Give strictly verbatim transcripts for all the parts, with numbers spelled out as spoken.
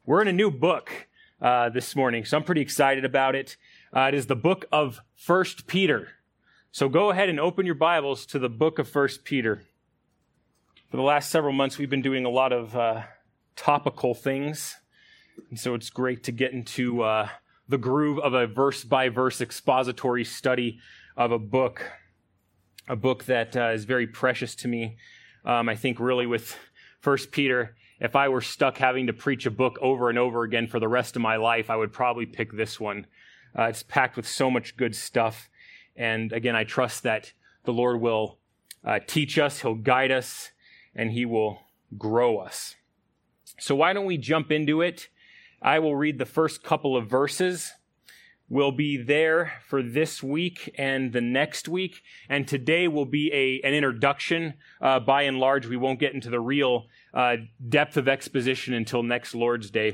We're in a new book uh, this morning, so I'm pretty excited about it. Uh, it is the book of First Peter. So go ahead and open your Bibles to the book of First Peter. For the last several months, we've been doing a lot of uh, topical things, and so it's great to get into uh, the groove of a verse-by-verse expository study of a book, a book that uh, is very precious to me. Um, I think really with First Peter, if I were stuck having to preach a book over and over again for the rest of my life, I would probably pick this one. Uh, it's packed with so much good stuff. And again, I trust that the Lord will uh, teach us, He'll guide us, and He will grow us. So why don't we jump into it? I will read the first couple of verses. We'll be there for this week and the next week. And today will be a, an introduction. Uh, by and large, we won't get into the real uh, depth of exposition until next Lord's Day.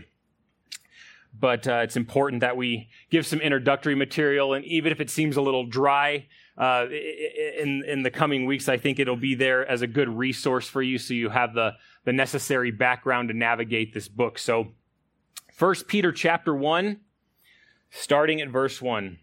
But uh, it's important that we give some introductory material. And even if it seems a little dry uh, in, in the coming weeks, I think it'll be there as a good resource for you so you have the, the necessary background to navigate this book. So First Peter chapter one. Starting at verse one.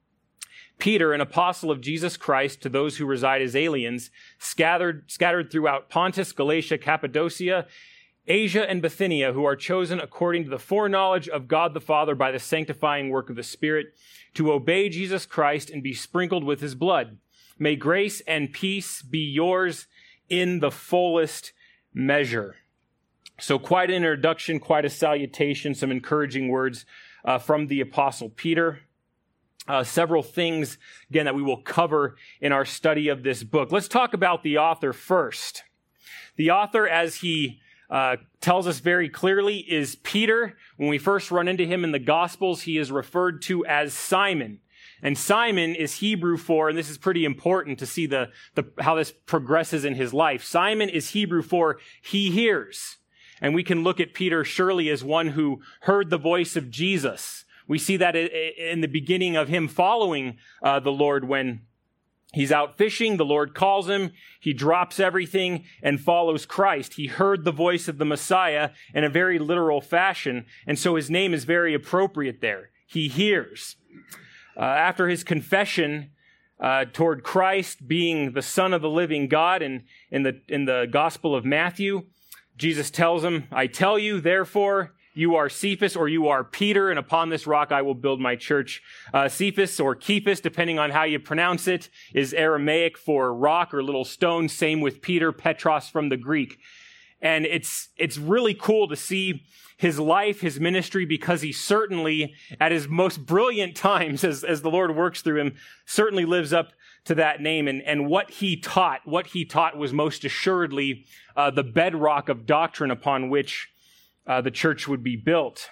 Peter, an apostle of Jesus Christ, to those who reside as aliens, scattered, scattered throughout Pontus, Galatia, Cappadocia, Asia, and Bithynia, who are chosen according to the foreknowledge of God the Father by the sanctifying work of the Spirit, to obey Jesus Christ and be sprinkled with His blood. May grace and peace be yours in the fullest measure. So quite an introduction, quite a salutation, some encouraging words Uh, from the Apostle Peter. Uh, several things, again, that we will cover in our study of this book. Let's talk about the author first. The author, as he uh, tells us very clearly, is Peter. When we first run into him in the Gospels, he is referred to as Simon. And Simon is Hebrew for, and this is pretty important to see the, the how this progresses in his life. Simon is Hebrew for he hears. And we can look at Peter surely as one who heard the voice of Jesus. We see that in the beginning of him following uh, the Lord when he's out fishing. The Lord calls him. He drops everything and follows Christ. He heard the voice of the Messiah in a very literal fashion. And so his name is very appropriate there. He hears. Uh, after his confession uh, toward Christ being the Son of the living God, and in the, in the Gospel of Matthew, Jesus tells him, I tell you, therefore, you are Cephas, or you are Peter, and upon this rock I will build my church. Uh, Cephas, or Kephas, depending on how you pronounce it, is Aramaic for rock or little stone. Same with Peter, Petros from the Greek. And it's it's really cool to see his life, his ministry, because he certainly, at his most brilliant times, as, as the Lord works through him, certainly lives up to that name. And, and what he taught, what he taught was most assuredly uh, the bedrock of doctrine upon which uh, the church would be built.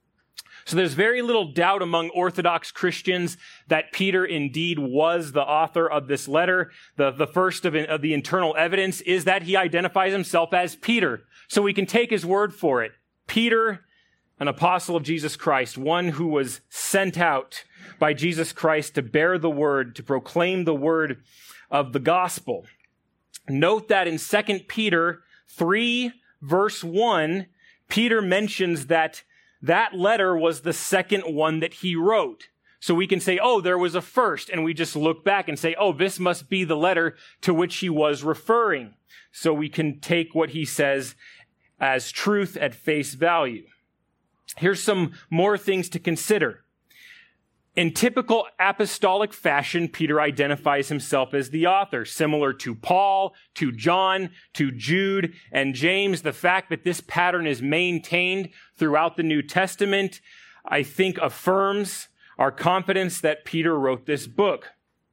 So there's very little doubt among Orthodox Christians that Peter indeed was the author of this letter. The, the first of, of the internal evidence is that he identifies himself as Peter. So we can take his word for it. Peter, an apostle of Jesus Christ, one who was sent out by Jesus Christ to bear the word, to proclaim the word of the gospel. Note that in Second Peter three, verse one, Peter mentions that that letter was the second one that he wrote. So we can say, oh, there was a first, and we just look back and say, oh, this must be the letter to which he was referring. So we can take what he says as truth at face value. Here's some more things to consider. In typical apostolic fashion, Peter identifies himself as the author, similar to Paul, to John, to Jude, and James. The fact that this pattern is maintained throughout the New Testament, I think, affirms our confidence that Peter wrote this book.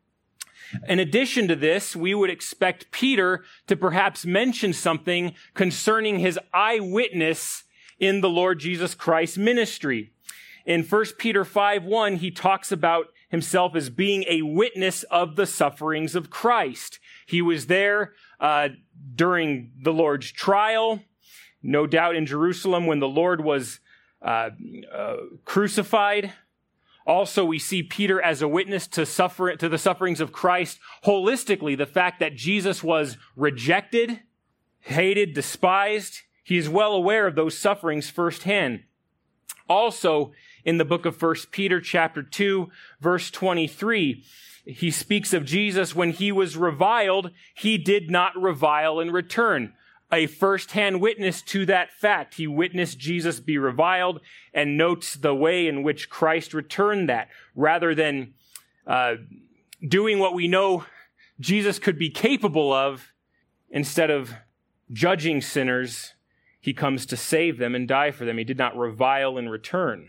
In addition to this, we would expect Peter to perhaps mention something concerning his eyewitness in the Lord Jesus Christ's ministry. In First Peter five one, he talks about himself as being a witness of the sufferings of Christ. He was there uh, during the Lord's trial, no doubt in Jerusalem when the Lord was uh, uh, crucified. Also, we see Peter as a witness to suffer to the sufferings of Christ holistically, the fact that Jesus was rejected, hated, despised. He is well aware of those sufferings firsthand. Also, in the book of First Peter chapter two, verse twenty-three, he speaks of Jesus when he was reviled, he did not revile in return. A first-hand witness to that fact. He witnessed Jesus be reviled and notes the way in which Christ returned that. Rather than uh, doing what we know Jesus could be capable of, instead of judging sinners, he comes to save them and die for them. He did not revile in return.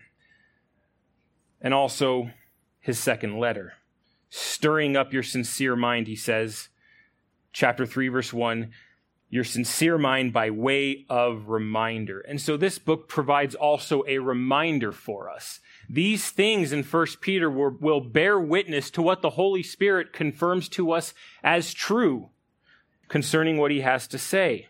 And also his second letter. Stirring up your sincere mind, he says, chapter three, verse one, your sincere mind by way of reminder. And so this book provides also a reminder for us. These things in First Peter will, will bear witness to what the Holy Spirit confirms to us as true concerning what he has to say.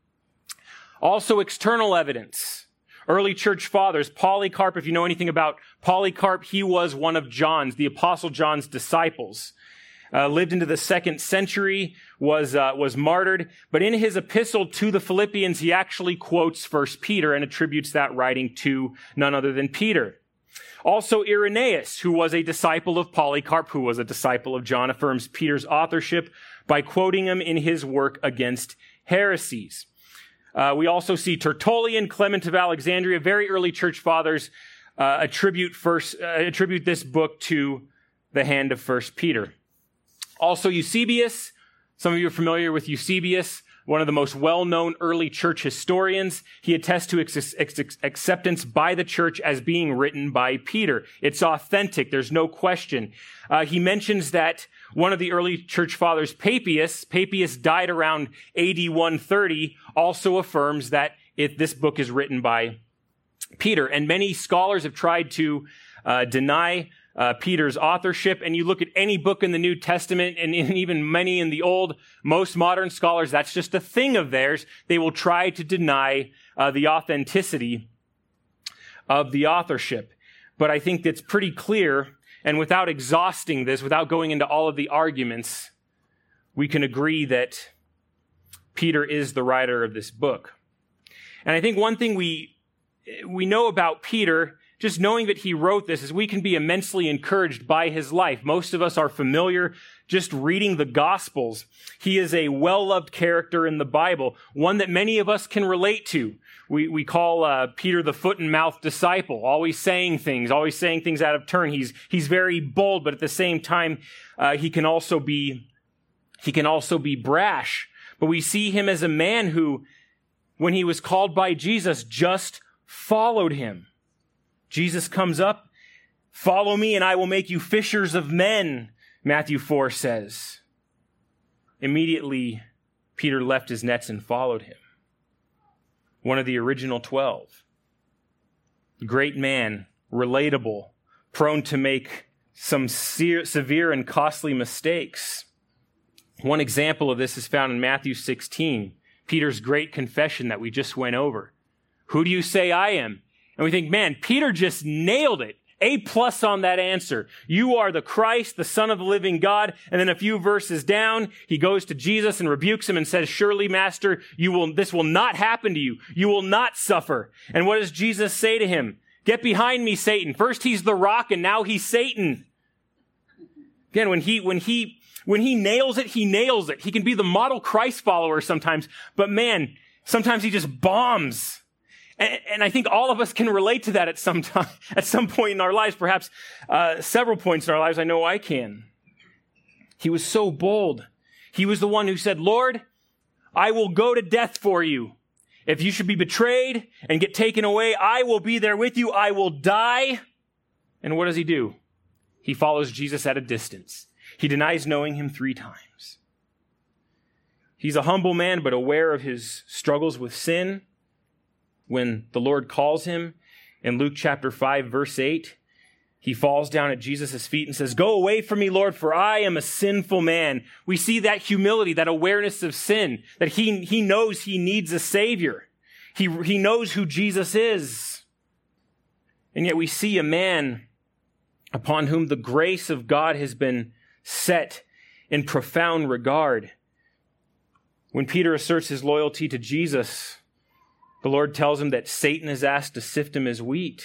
Also, external evidence. Early church fathers, Polycarp, if you know anything about Polycarp, he was one of John's, the Apostle John's disciples. Uh, lived into the second century, was uh, was martyred. But in his epistle to the Philippians, he actually quotes First Peter and attributes that writing to none other than Peter. Also, Irenaeus, who was a disciple of Polycarp, who was a disciple of John, affirms Peter's authorship by quoting him in his work against heresies. Uh, we also see Tertullian, Clement of Alexandria, very early church fathers uh, attribute first uh, attribute this book to the hand of First Peter. Also, Eusebius. Some of you are familiar with Eusebius, one of the most well-known early church historians. He attests to ex- ex- acceptance by the church as being written by Peter. It's authentic. There's no question. Uh, he mentions that one of the early church fathers, Papias, Papias died around A D one thirty, also affirms that it, this book is written by Peter. And many scholars have tried to uh, deny uh, Peter's authorship. And you look at any book in the New Testament and, and even many in the Old, most modern scholars, that's just a thing of theirs. They will try to deny uh, the authenticity of the authorship. But I think that's pretty clear. And without exhausting this, without going into all of the arguments, we can agree that Peter is the writer of this book. And I think one thing we we know about Peter, just knowing that he wrote this, is we can be immensely encouraged by his life. Most of us are familiar just reading the Gospels. He is a well-loved character in the Bible, one that many of us can relate to. We we call uh, Peter the foot and mouth disciple, always saying things, always saying things out of turn. He's he's very bold, but at the same time, uh, he can also be he can also be brash. But we see him as a man who, when he was called by Jesus, just followed him. Jesus comes up, follow me, and I will make you fishers of men. Matthew four says. Immediately, Peter left his nets and followed him. One of the original twelve. Great man, relatable, prone to make some se- severe and costly mistakes. One example of this is found in Matthew sixteen, Peter's great confession that we just went over. Who do you say I am? And we think, man, Peter just nailed it. A plus on that answer. You are the Christ, the Son of the living God. And then a few verses down, he goes to Jesus and rebukes him and says, surely, Master, you will, this will not happen to you. You will not suffer. And what does Jesus say to him? Get behind me, Satan. First he's the rock and now he's Satan. Again, when he, when he, when he nails it, he nails it. He can be the model Christ follower sometimes, but man, sometimes he just bombs. And, and I think all of us can relate to that at some time, at some point in our lives, perhaps uh, several points in our lives. I know I can. He was so bold. He was the one who said, Lord, I will go to death for you. If you should be betrayed and get taken away, I will be there with you. I will die. And what does he do? He follows Jesus at a distance. He denies knowing him three times. He's a humble man, but aware of his struggles with sin. When the Lord calls him in Luke chapter five, verse eight, he falls down at Jesus' feet and says, go away from me, Lord, for I am a sinful man. We see that humility, that awareness of sin, that he, he knows he needs a savior. He, he knows who Jesus is. And yet we see a man upon whom the grace of God has been set in profound regard. When Peter asserts his loyalty to Jesus, the Lord tells him that Satan is asked to sift him as wheat.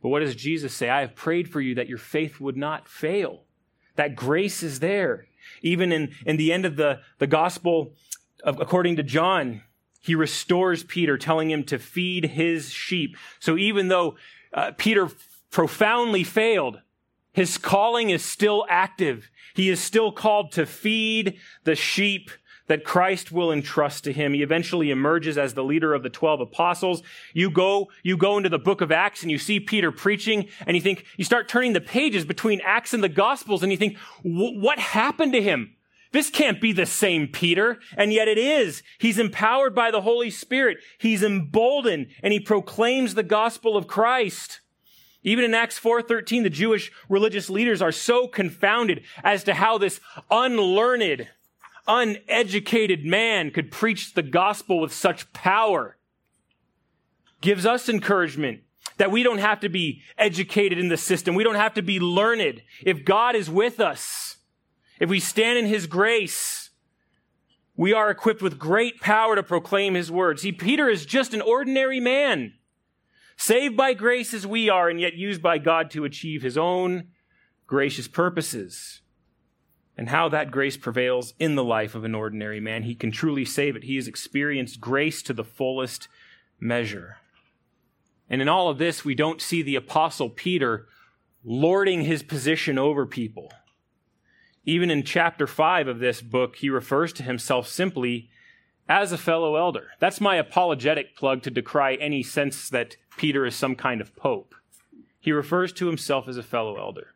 But what does Jesus say? I have prayed for you that your faith would not fail. That grace is there. Even in, in the end of the, the gospel, of, according to John, he restores Peter, telling him to feed his sheep. So even though uh, Peter profoundly failed, his calling is still active. He is still called to feed the sheep that Christ will entrust to him. He eventually emerges as the leader of the twelve apostles. You go, you go into the book of Acts and you see Peter preaching, and you think, you start turning the pages between Acts and the Gospels, and you think, what happened to him? This can't be the same Peter. And yet it is. He's empowered by the Holy Spirit. He's emboldened, and he proclaims the gospel of Christ. Even in Acts four thirteen, the Jewish religious leaders are so confounded as to how this unlearned, uneducated man could preach the gospel with such power. Gives us encouragement that we don't have to be educated in the system. We don't have to be learned. If God is with us, if we stand in his grace, we are equipped with great power to proclaim his word. See, Peter is just an ordinary man, saved by grace as we are, and yet used by God to achieve his own gracious purposes. And how that grace prevails in the life of an ordinary man. He can truly save it. He has experienced grace to the fullest measure. And in all of this, we don't see the Apostle Peter lording his position over people. Even in chapter five of this book, he refers to himself simply as a fellow elder. That's my apologetic plug to decry any sense that Peter is some kind of pope. He refers to himself as a fellow elder.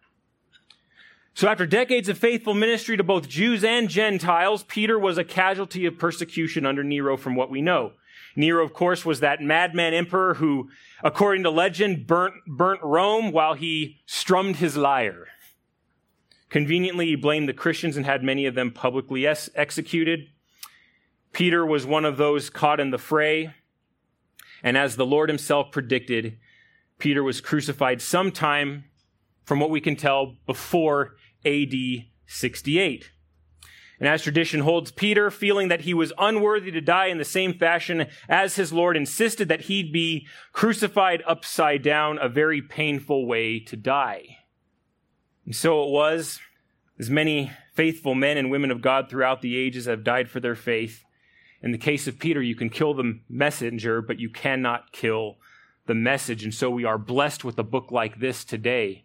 So after decades of faithful ministry to both Jews and Gentiles, Peter was a casualty of persecution under Nero from what we know. Nero, of course, was that madman emperor who, according to legend, burnt, burnt Rome while he strummed his lyre. Conveniently, he blamed the Christians and had many of them publicly ex- executed. Peter was one of those caught in the fray. And as the Lord himself predicted, Peter was crucified sometime, from what we can tell, before A D sixty-eight. And as tradition holds, Peter, feeling that he was unworthy to die in the same fashion as his Lord, insisted that he'd be crucified upside down, a very painful way to die. And so it was, as many faithful men and women of God throughout the ages have died for their faith. In the case of Peter, you can kill the messenger, but you cannot kill the message. And so we are blessed with a book like this today,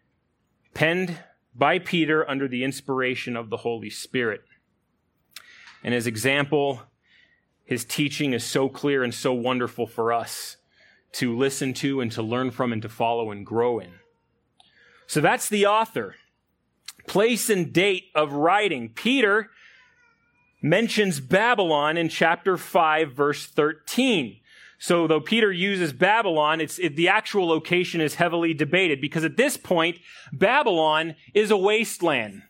penned by Peter under the inspiration of the Holy Spirit. And his example, his teaching is so clear and so wonderful for us to listen to and to learn from and to follow and grow in. So that's the author. Place and date of writing. Peter mentions Babylon in chapter five, verse thirteen. So though Peter uses Babylon, it's it, the actual location is heavily debated because at this point, Babylon is a wasteland.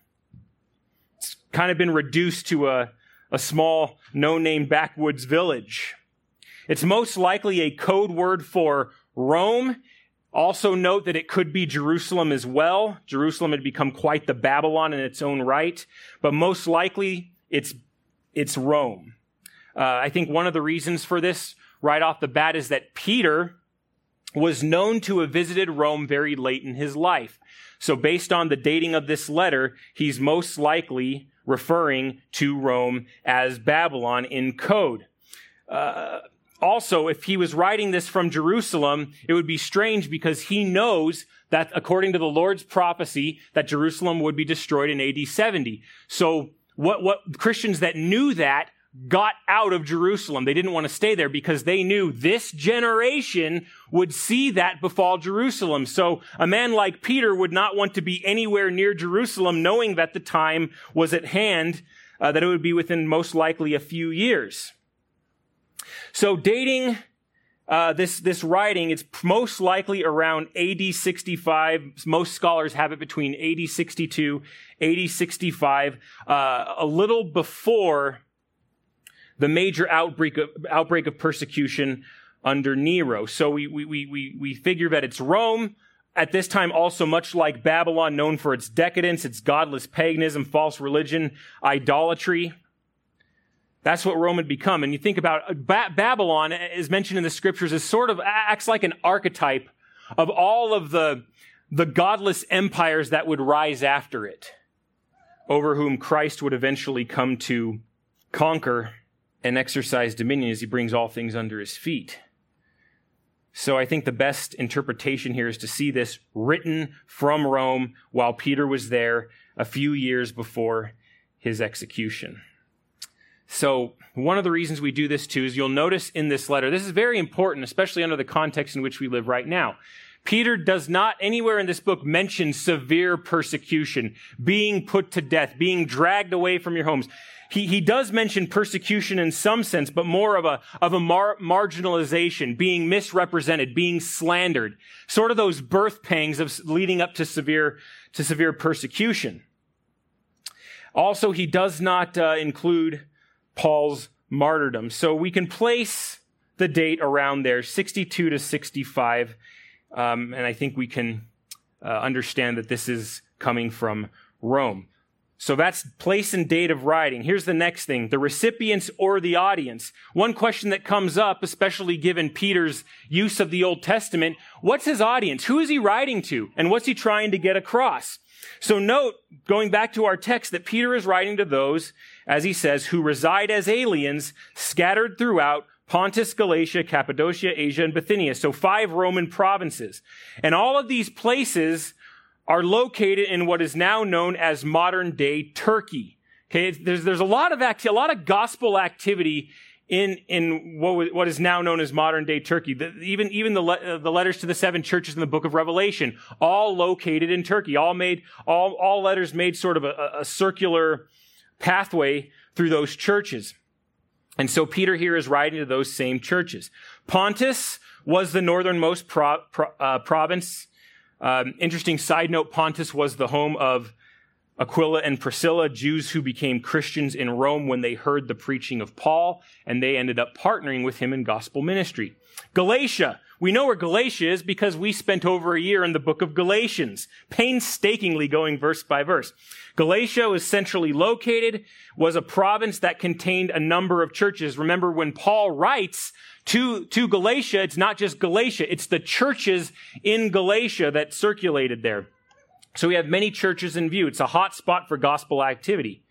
It's kind of been reduced to a, a small, no-name backwoods village. It's most likely a code word for Rome. Also note that it could be Jerusalem as well. Jerusalem had become quite the Babylon in its own right, but most likely it's, it's Rome. Uh, I think one of the reasons for this right off the bat is that Peter was known to have visited Rome very late in his life. So based on the dating of this letter, he's most likely referring to Rome as Babylon in code. Uh, also, if he was writing this from Jerusalem, it would be strange because he knows that according to the Lord's prophecy, that Jerusalem would be destroyed in A D seventy. So what, what Christians that knew that got out of Jerusalem. They didn't want to stay there because they knew this generation would see that befall Jerusalem. So a man like Peter would not want to be anywhere near Jerusalem, knowing that the time was at hand, uh, that it would be within most likely a few years. So dating uh, this, this writing, it's most likely around A D sixty-five. Most scholars have it between A D sixty-two, A D sixty-five, uh, a little before the major outbreak of, outbreak of persecution under Nero. So we, we, we, we figure that it's Rome, at this time also much like Babylon, known for its decadence, its godless paganism, false religion, idolatry. That's what Rome had become. And you think about ba- Babylon, as mentioned in the scriptures, is sort of acts like an archetype of all of the, the godless empires that would rise after it, over whom Christ would eventually come to conquer and exercise dominion as he brings all things under his feet. So I think the best interpretation here is to see this written from Rome while Peter was there a few years before his execution. So one of the reasons we do this too is you'll notice in this letter, this is very important, especially under the context in which we live right now. Peter does not anywhere in this book mention severe persecution, being put to death, being dragged away from your homes. He, he does mention persecution in some sense, but more of a, of a mar- marginalization, being misrepresented, being slandered, sort of those birth pangs of leading up to severe, to severe persecution. Also, he does not uh, include Paul's martyrdom. So we can place the date around there, sixty-two to sixty-five. Um, and I think we can uh, understand that this is coming from Rome. So that's place and date of writing. Here's the next thing, the recipients or the audience. One question that comes up, especially given Peter's use of the Old Testament, what's his audience? Who is he writing to? And what's he trying to get across? So note, going back to our text, that Peter is writing to those, as he says, who reside as aliens scattered throughout Pontus, Galatia, Cappadocia, Asia, and Bithynia. So five Roman provinces. And all of these places are located in what is now known as modern-day Turkey. Okay, there's, there's a lot of acti- a lot of gospel activity in, in what, what is now known as modern-day Turkey. The, even even the, le- the letters to the seven churches in the book of Revelation, all located in Turkey, all made, all, all letters made sort of a, a circular pathway through those churches. And so Peter here is writing to those same churches. Pontus was the northernmost pro, pro, uh, province. Um, interesting side note, Pontus was the home of Aquila and Priscilla, Jews who became Christians in Rome when they heard the preaching of Paul, and they ended up partnering with him in gospel ministry. Galatia. We know where Galatia is because we spent over a year in the book of Galatians, painstakingly going verse by verse. Galatia was centrally located, was a province that contained a number of churches. Remember, when Paul writes to, to Galatia, it's not just Galatia, it's the churches in Galatia that circulated there. So we have many churches in view. It's a hot spot for gospel activity.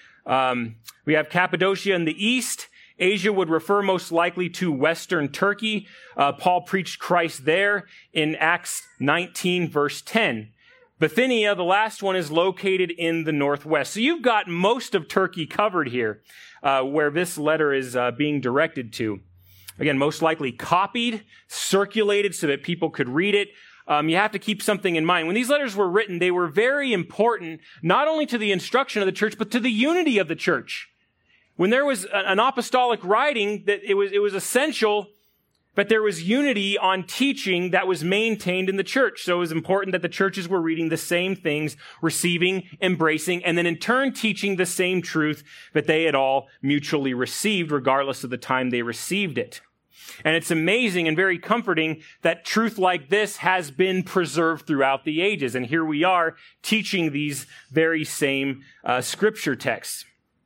Um, we have Cappadocia in the east. Asia would refer most likely to Western Turkey. Uh, Paul preached Christ there in Acts nineteen, verse ten. Bithynia, the last one, is located in the northwest. So you've got most of Turkey covered here, uh, where this letter is uh, being directed to. Again, most likely copied, circulated so that people could read it. Um, you have to keep something in mind. When these letters were written, they were very important, not only to the instruction of the church, but to the unity of the church. When there was an apostolic writing, that it was, it was essential that there was unity on teaching that was maintained in the church. So it was important that the churches were reading the same things, receiving, embracing, and then in turn teaching the same truth that they had all mutually received, regardless of the time they received it. And it's amazing and very comforting that truth like this has been preserved throughout the ages. And here we are teaching these very same uh, scripture texts.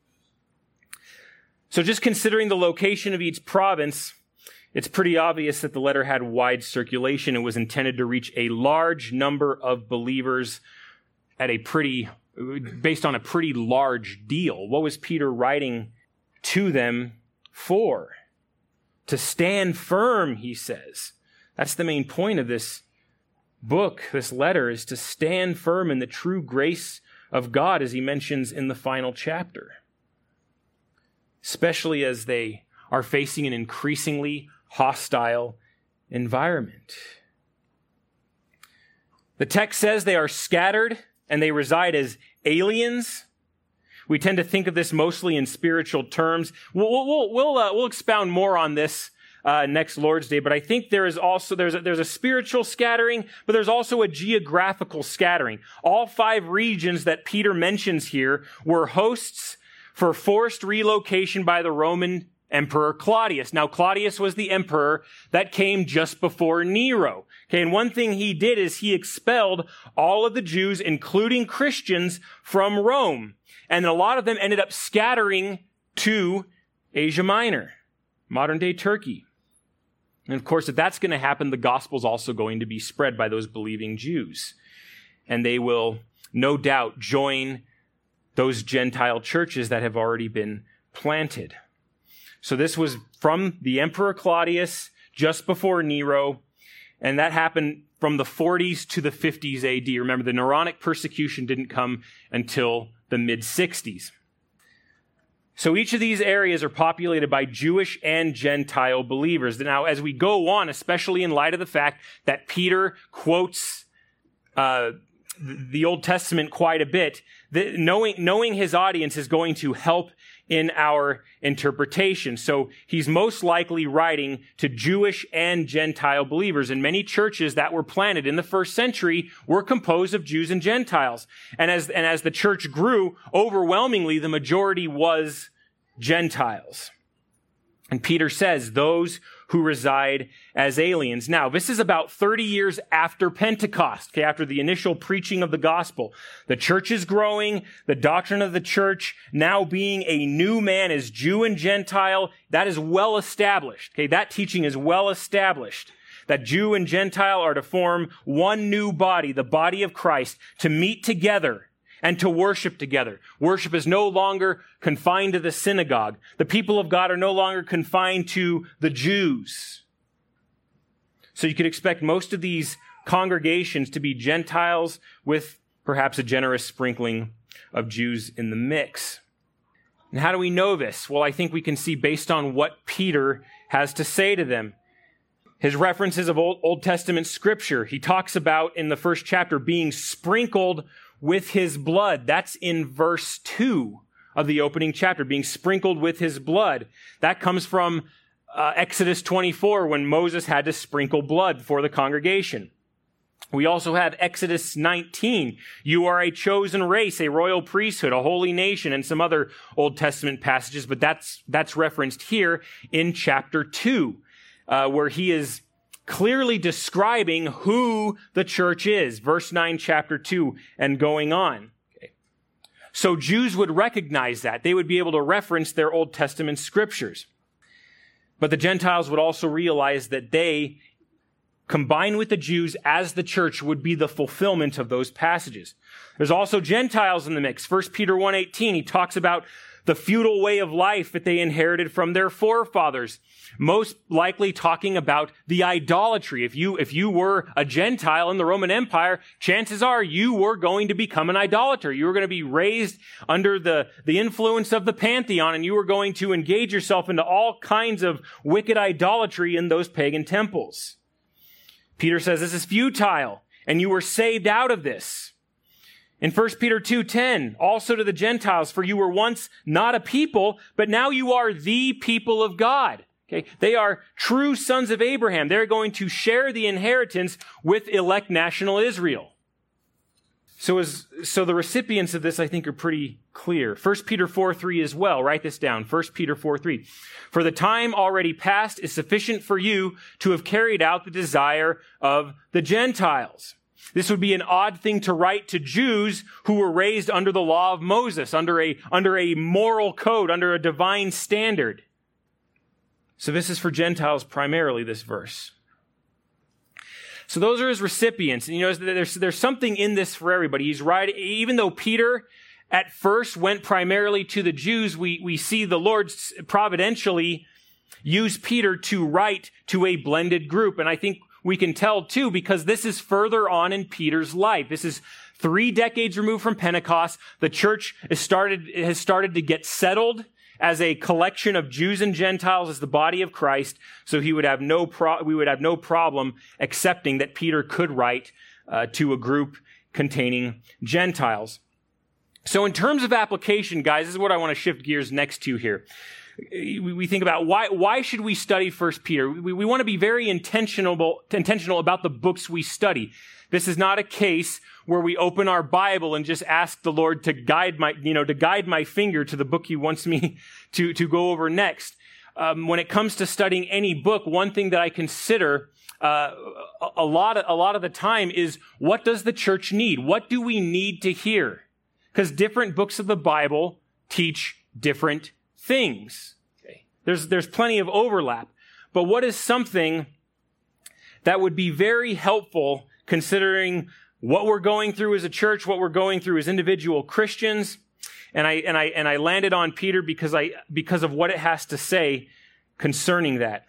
So just considering the location of each province, it's pretty obvious that the letter had wide circulation. It was intended to reach a large number of believers at a pretty, based on a pretty large deal. What was Peter writing to them for? To stand firm, he says. That's the main point of this book, this letter, is to stand firm in the true grace of God, as he mentions in the final chapter. Especially as they are facing an increasingly hostile environment. The text says they are scattered and they reside as aliens. We tend to think of this mostly in spiritual terms. We'll, we'll, we'll, uh, we'll expound more on this uh, next Lord's Day, but I think there is also, there's a, there's a spiritual scattering, but there's also a geographical scattering. All five regions that Peter mentions here were hosts for forced relocation by the Roman Emperor Claudius. Now, Claudius was the emperor that came just before Nero. Okay, and one thing he did is he expelled all of the Jews, including Christians, from Rome. And a lot of them ended up scattering to Asia Minor, modern-day Turkey. And of course, if that's going to happen, the gospel is also going to be spread by those believing Jews. And they will no doubt join those Gentile churches that have already been planted. So this was from the Emperor Claudius just before Nero, and that happened from the forties to the fifties A D. Remember, the Neronic persecution didn't come until the mid-sixties. So each of these areas are populated by Jewish and Gentile believers. Now, as we go on, especially in light of the fact that Peter quotes uh, the Old Testament quite a bit, the, knowing, knowing his audience is going to help in our interpretation. So he's most likely writing to Jewish and Gentile believers. And many churches that were planted in the first century were composed of Jews and Gentiles. And as, and as the church grew, overwhelmingly, the majority was Gentiles. And Peter says, those who reside as aliens. Now, this is about thirty years after Pentecost, okay, after the initial preaching of the gospel. The church is growing. The doctrine of the church now being a new man as Jew and Gentile, that is well established. Okay, that teaching is well established. That Jew and Gentile are to form one new body, the body of Christ, to meet together and to worship together. Worship is no longer confined to the synagogue. The people of God are no longer confined to the Jews. So you could expect most of these congregations to be Gentiles with perhaps a generous sprinkling of Jews in the mix. And how do we know this? Well, I think we can see based on what Peter has to say to them. His references of Old, Old Testament scripture, he talks about in the first chapter being sprinkled with his blood. That's in verse two of the opening chapter, being sprinkled with his blood. That comes from uh, Exodus twenty-four, when Moses had to sprinkle blood for the congregation. We also have Exodus nineteen. You are a chosen race, a royal priesthood, a holy nation, and some other Old Testament passages, but that's, that's referenced here in chapter two, uh, where he is clearly describing who the church is. Verse nine, chapter two, and going on. Okay. So Jews would recognize that. They would be able to reference their Old Testament scriptures. But the Gentiles would also realize that they, combined with the Jews as the church, would be the fulfillment of those passages. There's also Gentiles in the mix. First Peter one eighteen, he talks about the feudal way of life that they inherited from their forefathers, most likely talking about the idolatry. If you, if you were a Gentile in the Roman Empire, chances are you were going to become an idolater. You were going to be raised under the, the influence of the pantheon, and you were going to engage yourself into all kinds of wicked idolatry in those pagan temples. Peter says this is futile, and you were saved out of this. In First Peter two ten, also to the Gentiles, for you were once not a people, but now you are the people of God. Okay? They are true sons of Abraham. They're going to share the inheritance with elect national Israel. So, as, so the recipients of this, I think, are pretty clear. First Peter four three as well. Write this down. First Peter four three. For the time already past is sufficient for you to have carried out the desire of the Gentiles. This would be an odd thing to write to Jews who were raised under the law of Moses, under a, under a moral code, under a divine standard. So this is for Gentiles primarily, this verse. So those are his recipients. And you know, there's, there's something in this for everybody. He's writing, even though Peter at first went primarily to the Jews, we, we see the Lord providentially use Peter to write to a blended group. And I think we can tell, too, because this is further on in Peter's life. This is three decades removed from Pentecost. The church has started, has started to get settled as a collection of Jews and Gentiles as the body of Christ. So he would have no pro- we would have no problem accepting that Peter could write uh, to a group containing Gentiles. So in terms of application, guys, this is what I want to shift gears next to here. We think about why why should we study First Peter? We, we want to be very intentional intentional about the books we study. This is not a case where we open our Bible and just ask the Lord to guide my you know to guide my finger to the book He wants me to to go over next. Um, when it comes to studying any book, one thing that I consider uh, a lot of, a lot of the time is, what does the church need? What do we need to hear? Because different books of the Bible teach different things. Okay. There's, there's plenty of overlap. But what is something that would be very helpful considering what we're going through as a church, what we're going through as individual Christians. And I, and I, and I landed on Peter because I, because of what it has to say concerning that.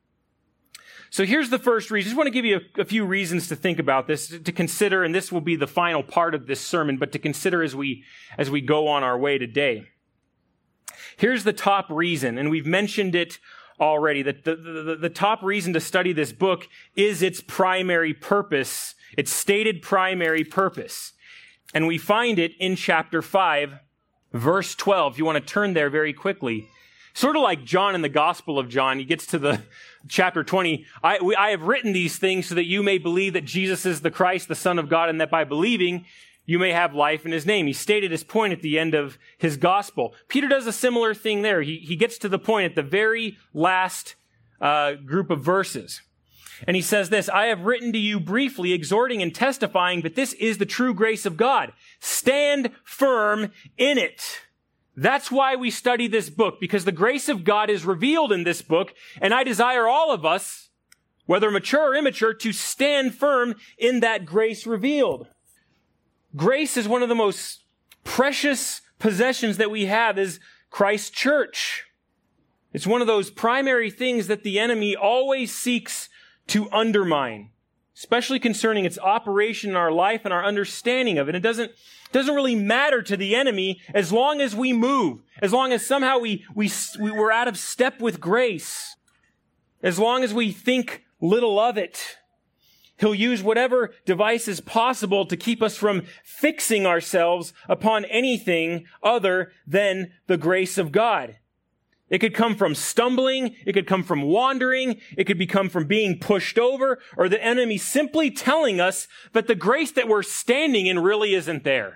So here's the first reason. I just want to give you a, a few reasons to think about this, to, to consider, and this will be the final part of this sermon, but to consider as we, as we go on our way today. Here's the top reason, and we've mentioned it already, that the, the, the top reason to study this book is its primary purpose, its stated primary purpose. And we find it in chapter five, verse twelve. If you want to turn there very quickly. Sort of like John in the Gospel of John, he gets to the chapter twenty. I, we, I have written these things so that you may believe that Jesus is the Christ, the Son of God, and that by believing you may have life in his name. He stated his point at the end of his gospel. Peter does a similar thing there. He, he gets to the point at the very last uh, group of verses. And he says this, I have written to you briefly, exhorting and testifying that this is the true grace of God. Stand firm in it. That's why we study this book, because the grace of God is revealed in this book, and I desire all of us, whether mature or immature, to stand firm in that grace revealed. Grace is one of the most precious possessions that we have as Christ's church. It's one of those primary things that the enemy always seeks to undermine, especially concerning its operation in our life and our understanding of it. It doesn't, doesn't really matter to the enemy as long as we move, as long as somehow we, we, we we're out of step with grace, as long as we think little of it. He'll use whatever devices possible to keep us from fixing ourselves upon anything other than the grace of God. It could come from stumbling, it could come from wandering, it could become from being pushed over, or the enemy simply telling us that the grace that we're standing in really isn't there.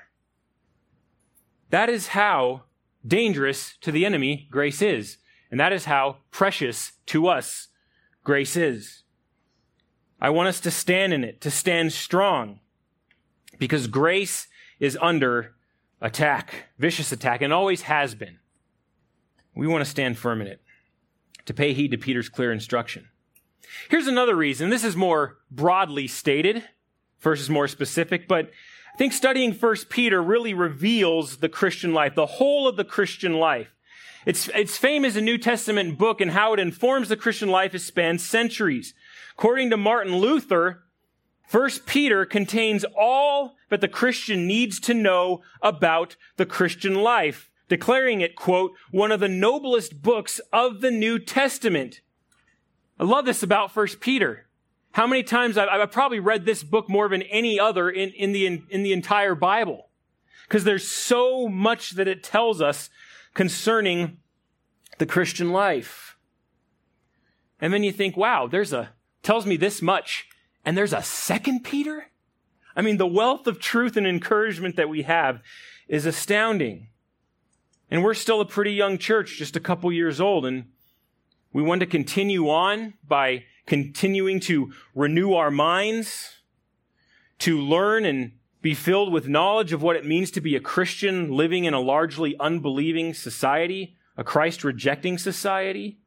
That is how dangerous to the enemy grace is. And that is how precious to us grace is. I want us to stand in it, to stand strong, because grace is under attack, vicious attack, and always has been. We want to stand firm in it, to pay heed to Peter's clear instruction. Here's another reason. This is more broadly stated versus more specific, but I think studying First Peter really reveals the Christian life, the whole of the Christian life. Its, its fame as a New Testament book and how it informs the Christian life has spanned centuries. According to Martin Luther, First Peter contains all that the Christian needs to know about the Christian life, declaring it, quote, one of the noblest books of the New Testament. I love this about First Peter. How many times I've, I've probably read this book more than any other in, in the in, in the entire Bible, because there's so much that it tells us concerning the Christian life. And then you think, wow, there's a tells me this much, and there's a second Peter? I mean, the wealth of truth and encouragement that we have is astounding. And we're still a pretty young church, just a couple years old, and we want to continue on by continuing to renew our minds, to learn and be filled with knowledge of what it means to be a Christian living in a largely unbelieving society, a Christ-rejecting society,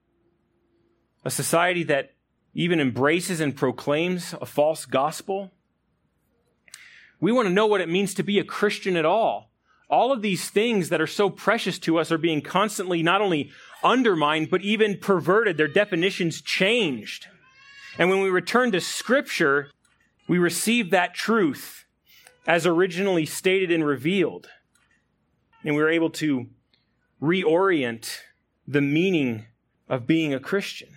a society that even embraces and proclaims a false gospel. We want to know what it means to be a Christian at all. All of these things that are so precious to us are being constantly not only undermined, but even perverted, their definitions changed. And when we return to Scripture, we receive that truth as originally stated and revealed. And we're able to reorient the meaning of being a Christian.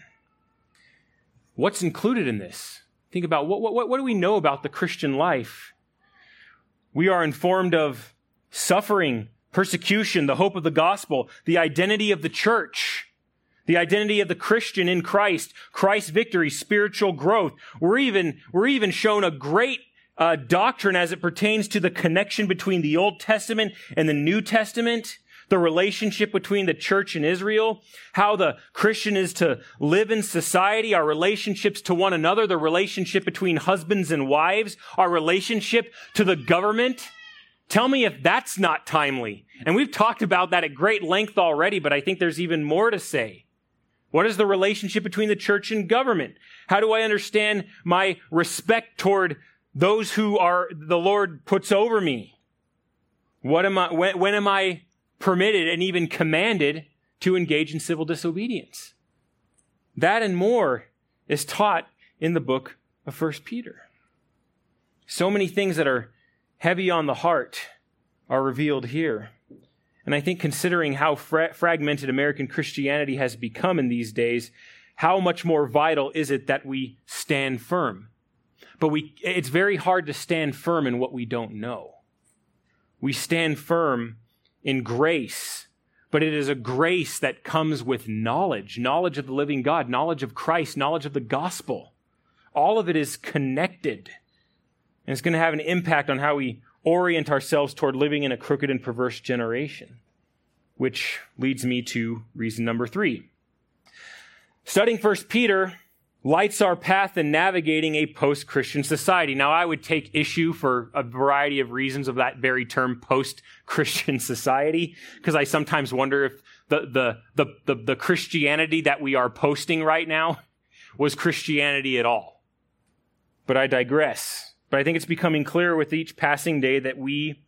What's included in this? Think about what, what, what do we know about the Christian life? We are informed of suffering, persecution, the hope of the gospel, the identity of the church, the identity of the Christian in Christ, Christ's victory, spiritual growth. We're even, we're even shown a great uh, doctrine as it pertains to the connection between the Old Testament and the New Testament, the relationship between the church and Israel, how the Christian is to live in society, our relationships to one another, the relationship between husbands and wives, our relationship to the government. Tell me if that's not timely. And we've talked about that at great length already, but I think there's even more to say. What is the relationship between the church and government? How do I understand my respect toward those who are the Lord puts over me? What am I, when, when am I permitted and even commanded to engage in civil disobedience? That and more is taught in the book of First Peter. So many things that are heavy on the heart are revealed here. And I think considering how fra- fragmented American Christianity has become in these days, how much more vital is it that we stand firm? But we, it's very hard to stand firm in what we don't know. We stand firm in grace, but it is a grace that comes with knowledge, knowledge of the living God, knowledge of Christ, knowledge of the gospel. All of it is connected. And it's going to have an impact on how we orient ourselves toward living in a crooked and perverse generation, which leads me to reason number three. Studying First Peter lights our path in navigating a post-Christian society. Now, I would take issue for a variety of reasons of that very term, post-Christian society, because I sometimes wonder if the, the, the, the, the Christianity that we are posting right now was Christianity at all. But I digress. But I think it's becoming clearer with each passing day that we,